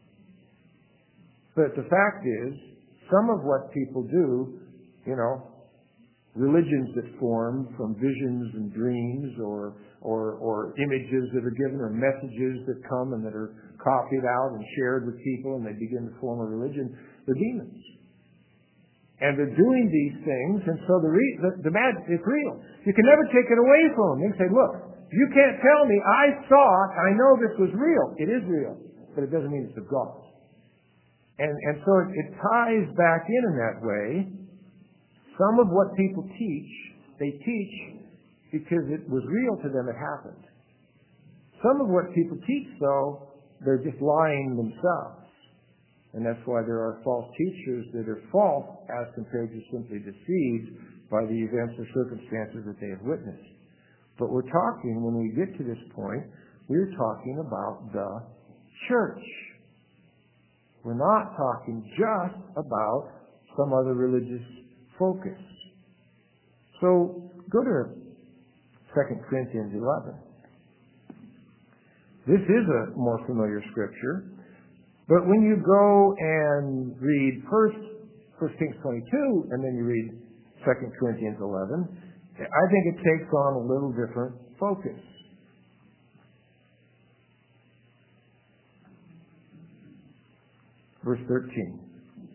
A: But the fact is, some of what people do, you know, religions that form from visions and dreams or, or, or images that are given or messages that come and that are copied out and shared with people and they begin to form a religion, they're demons. And they're doing these things, and so the, re- the, the mad is real. You can never take it away from them. You can say, look, you can't tell me, I saw it, I know this was real. It is real, but it doesn't mean it's of God. And, and so it, it ties back in in that way. Some of what people teach, they teach because it was real to them, it happened. Some of what people teach, though, they're just lying themselves. And that's why there are false teachers that are false as compared to simply deceived by the events or circumstances that they have witnessed. But we're talking, when we get to this point, we're talking about the church. We're not talking just about some other religious focus. So go to Second Corinthians eleven. This is a more familiar scripture. But when you go and read first First Kings twenty-two and then you read Second Corinthians eleven, I think it takes on a little different focus. Verse thirteen.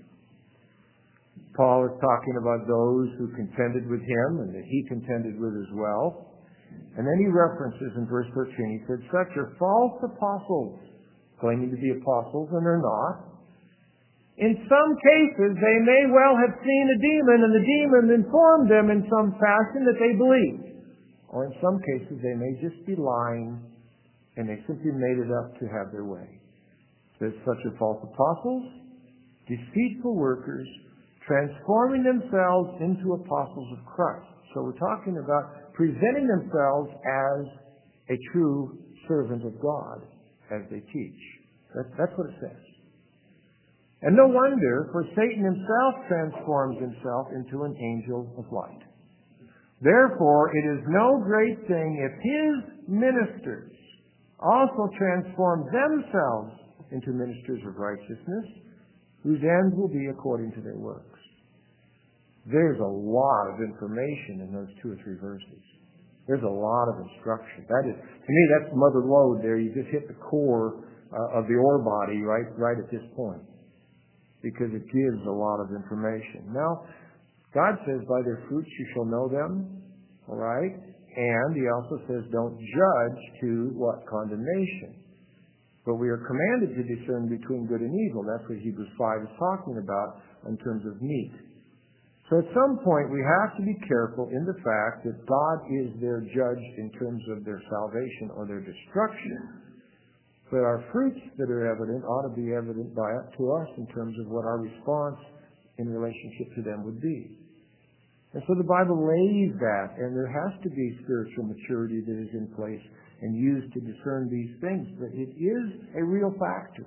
A: Paul is talking about those who contended with him and that he contended with as well. And then he references in verse thirteen, he said, such are false apostles, claiming to be apostles, and they're not. In some cases, they may well have seen a demon, and the demon informed them in some fashion that they believed. Or in some cases, they may just be lying, and they simply made it up to have their way. There's such are false apostles, deceitful workers, transforming themselves into apostles of Christ. So we're talking about presenting themselves as a true servant of God as they teach. That's, that's what it says. And no wonder, for Satan himself transforms himself into an angel of light. Therefore, it is no great thing if his ministers also transform themselves into ministers of righteousness, whose end will be according to their works. There's a lot of information in those two or three verses. There's a lot of instruction. That is, to me, that's mother lode there. You just hit the core uh, of the ore body right, right at this point, because it gives a lot of information. Now, God says, by their fruits you shall know them, all right? And he also says, don't judge to what? Condemnation. But we are commanded to discern between good and evil. That's what Hebrews five is talking about in terms of meat. So at some point we have to be careful in the fact that God is their judge in terms of their salvation or their destruction. But our fruits that are evident ought to be evident by to us in terms of what our response in relationship to them would be. And so the Bible lays that, and there has to be spiritual maturity that is in place and used to discern these things. But it is a real factor.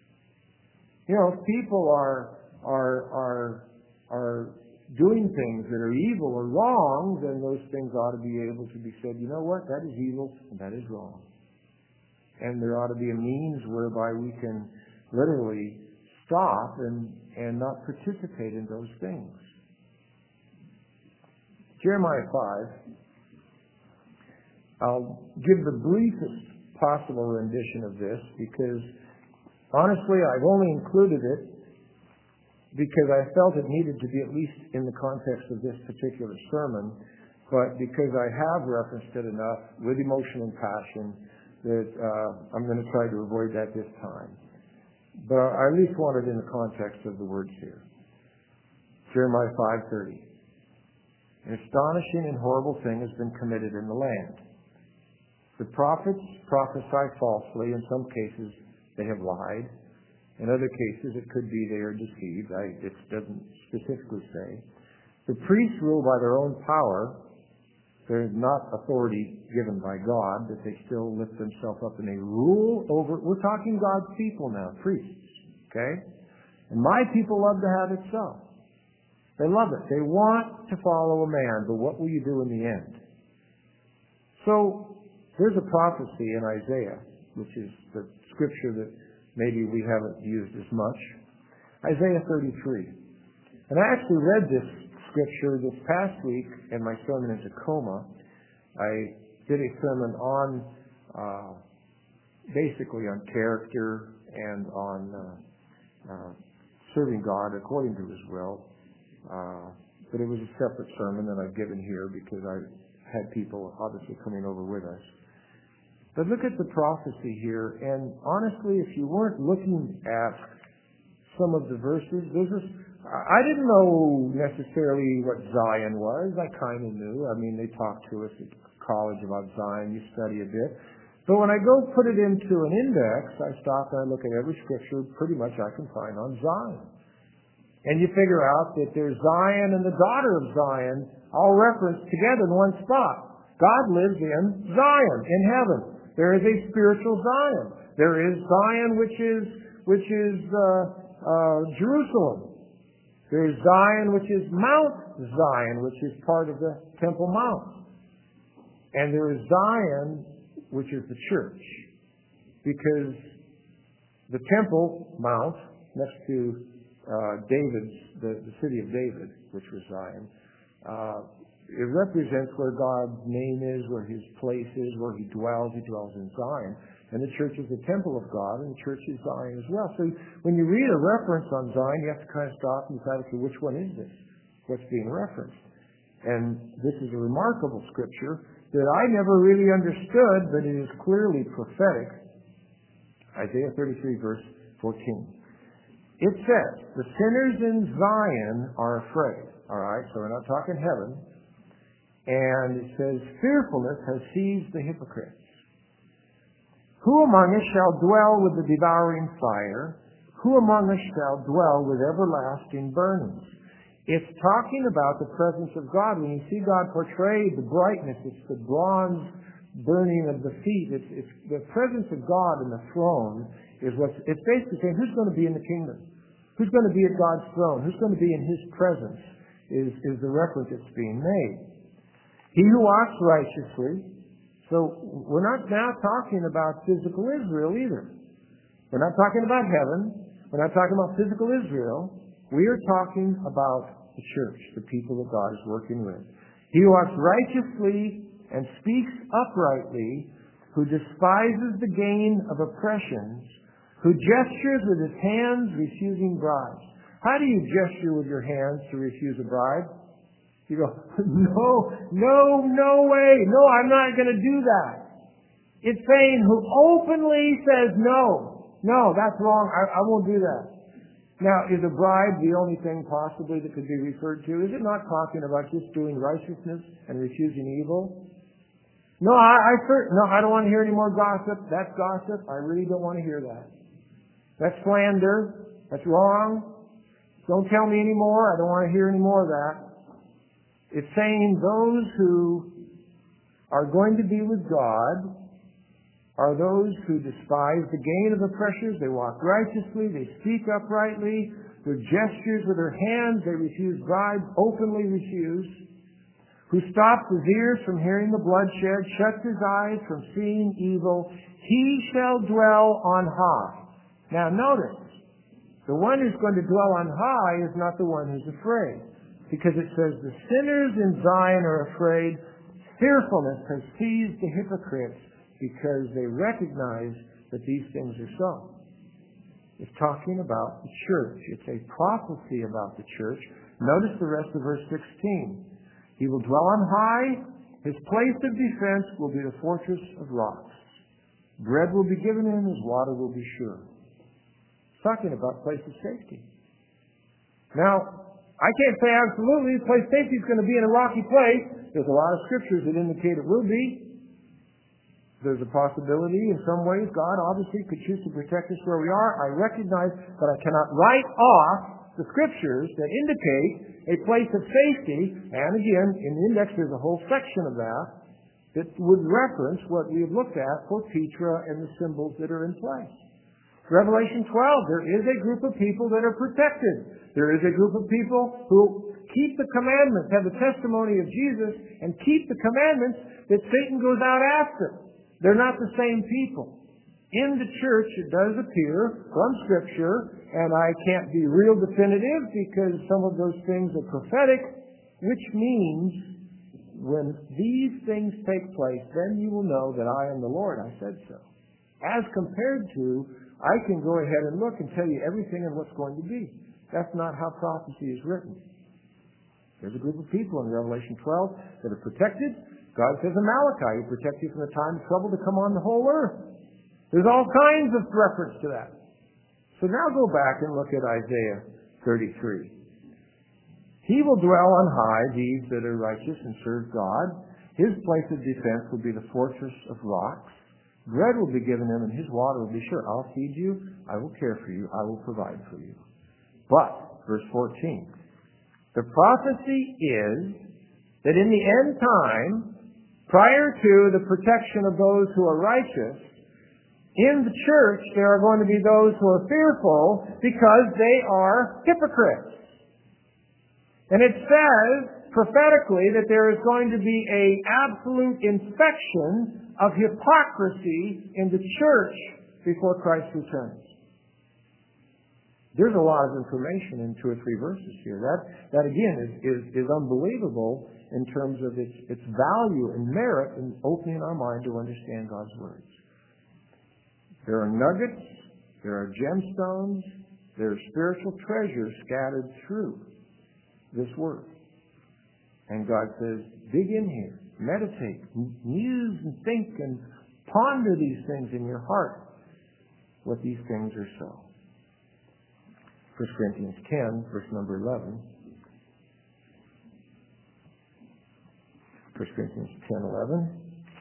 A: You know, if people are are are are doing things that are evil or wrong, then those things ought to be able to be said, you know what, that is evil and that is wrong. And there ought to be a means whereby we can literally stop and, and not participate in those things. Jeremiah five, I'll give the briefest possible rendition of this because honestly I've only included it because I felt it needed to be at least in the context of this particular sermon, but because I have referenced it enough with emotion and passion that uh, I'm going to try to avoid that this time. But I at least want it in the context of the words here. Jeremiah five thirty. An astonishing and horrible thing has been committed in the land. The prophets prophesy falsely. In some cases, they have lied. In other cases, it could be they are deceived. I, it doesn't specifically say. The priests rule by their own power. There is not authority given by God, but they still lift themselves up and they rule over. We're talking God's people now, priests. Okay? And my people love to have it so. They love it. They want to follow a man, but what will you do in the end? So there's a prophecy in Isaiah, which is the scripture that maybe we haven't used as much. Isaiah thirty-three. And I actually read this scripture this past week in my sermon in Tacoma. I did a sermon on, uh, basically on character and on uh, uh, serving God according to His will. Uh, but it was a separate sermon that I've given here because I had people obviously coming over with us. But look at the prophecy here, and honestly, if you weren't looking at some of the verses, this is, I didn't know necessarily what Zion was. I kind of knew. I mean, they talked to us at college about Zion. You study a bit. But when I go put it into an index, I stop and I look at every scripture pretty much I can find on Zion. And you figure out that there's Zion and the daughter of Zion all referenced together in one spot. God lives in Zion, in heaven. There is a spiritual Zion. There is Zion, which is which is uh, uh, Jerusalem. There is Zion, which is Mount Zion, which is part of the Temple Mount. And there is Zion, which is the church, because the Temple Mount next to uh, David's, the, the city of David, which was Zion, uh, it represents where God's name is, where His place is, where He dwells. He dwells in Zion. And the church is the temple of God, and the church is Zion as well. So when you read a reference on Zion, you have to kind of stop and decide, okay, which one is this? What's being referenced? And this is a remarkable scripture that I never really understood, but it is clearly prophetic. Isaiah thirty-three, verse fourteen. It says, the sinners in Zion are afraid. All right, so we're not talking heaven. And it says, fearfulness has seized the hypocrites. Who among us shall dwell with the devouring fire? Who among us shall dwell with everlasting burnings? It's talking about the presence of God. When you see God portrayed, the brightness, it's the bronze burning of the feet. It's, it's the presence of God in the throne is what's, it's basically saying who's going to be in the kingdom? Who's going to be at God's throne? Who's going to be in His presence is, is the reference that's being made. He who walks righteously. So we're not now talking about physical Israel either. We're not talking about heaven. We're not talking about physical Israel. We are talking about the church, the people that God is working with. He who walks righteously and speaks uprightly, who despises the gain of oppressions, who gestures with his hands refusing bribes. How do you gesture with your hands to refuse a bribe? You go, no, no, no way. No, I'm not going to do that. It's saying who openly says no. No, that's wrong. I, I won't do that. Now, is a bribe the only thing possibly that could be referred to? Is it not talking about just doing righteousness and refusing evil? No, I, I no, I don't want to hear any more gossip. That's gossip. I really don't want to hear that. That's slander. That's wrong. Don't tell me any more. I don't want to hear any more of that. It's saying those who are going to be with God are those who despise the gain of oppressors. They walk righteously. They speak uprightly. Their gestures with their hands, they refuse bribes, openly refuse. Who stops his ears from hearing the bloodshed, shuts his eyes from seeing evil. He shall dwell on high. Now notice, the one who's going to dwell on high is not the one who's afraid. Because it says, the sinners in Zion are afraid. Fearfulness has seized the hypocrites because they recognize that these things are so. It's talking about the church. It's a prophecy about the church. Notice the rest of verse sixteen. He will dwell on high. His place of defense will be the fortress of rocks. Bread will be given him. His water will be sure. It's talking about place of safety. Now, I can't say absolutely place of safety is going to be in a rocky place. There's a lot of scriptures that indicate it will be. There's a possibility in some ways God obviously could choose to protect us where we are. I recognize that I cannot write off the scriptures that indicate a place of safety. And again, in the index there's a whole section of that that would reference what we have looked at for Petra and the symbols that are in place. Revelation twelve, there is a group of people that are protected. There is a group of people who keep the commandments, have the testimony of Jesus, and keep the commandments that Satan goes out after. They're not the same people. In the church, it does appear from Scripture, and I can't be real definitive because some of those things are prophetic, which means when these things take place, then you will know that I am the Lord. I said so. As compared to, I can go ahead and look and tell you everything and what's going to be. That's not how prophecy is written. There's a group of people in Revelation twelve that are protected. God says in Malachi, He protects you from the time of trouble to come on the whole earth. There's all kinds of reference to that. So now go back and look at Isaiah thirty-three. He will dwell on high, these that are righteous and serve God. His place of defense will be the fortress of rocks. Bread will be given him, and his water will be sure. I'll feed you. I will care for you. I will provide for you. But, verse fourteen, the prophecy is that in the end time, prior to the protection of those who are righteous, in the church there are going to be those who are fearful because they are hypocrites. And it says prophetically that there is going to be an absolute inspection of hypocrisy in the church before Christ returns. There's a lot of information in two or three verses here. That, that again, is, is, is unbelievable in terms of its, its value and merit in opening our mind to understand God's words. There are nuggets, there are gemstones, there are spiritual treasures scattered through this word. And God says, dig in here, meditate, muse and think and ponder these things in your heart, what these things are so. First Corinthians ten, verse number eleven. First Corinthians ten, eleven.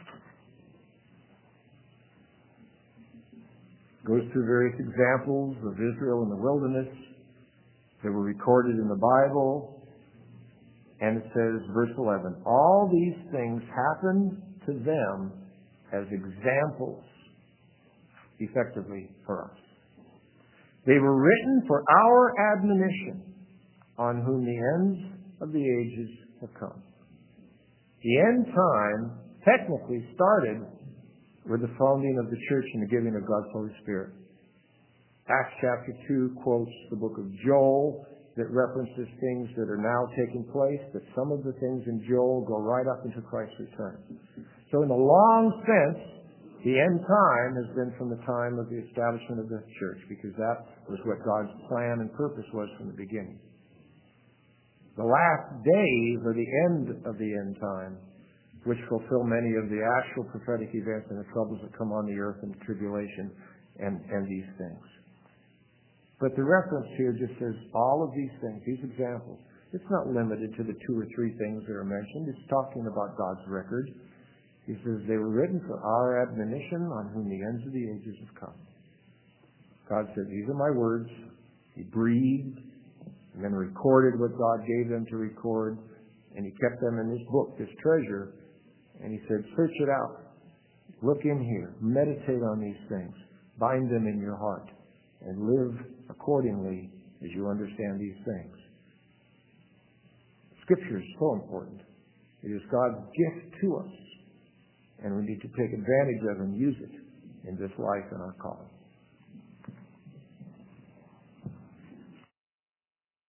A: Goes through various examples of Israel in the wilderness that were recorded in the Bible. And it says, verse eleven, all these things happened to them as examples, effectively, for us. They were written for our admonition, on whom the ends of the ages have come. The end time technically started with the founding of the church and the giving of God's Holy Spirit. Acts chapter two quotes the book of Joel that references things that are now taking place, but some of the things in Joel go right up into Christ's return. So in the long sense, the end time has been from the time of the establishment of the church, because that was what God's plan and purpose was from the beginning. The last days are the end of the end time, which fulfill many of the actual prophetic events and the troubles that come on the earth and the tribulation and, and these things. But the reference here just says all of these things, these examples. It's not limited to the two or three things that are mentioned. It's talking about God's record. He says they were written for our admonition, on whom the ends of the ages have come. God said, these are my words. He breathed and then recorded what God gave them to record, and He kept them in this book, this treasure, and He said, search it out. Look in here. Meditate on these things. Bind them in your heart and live accordingly as you understand these things. Scripture is so important. It is God's gift to us, and we need to take advantage of and use it in this life and our calling.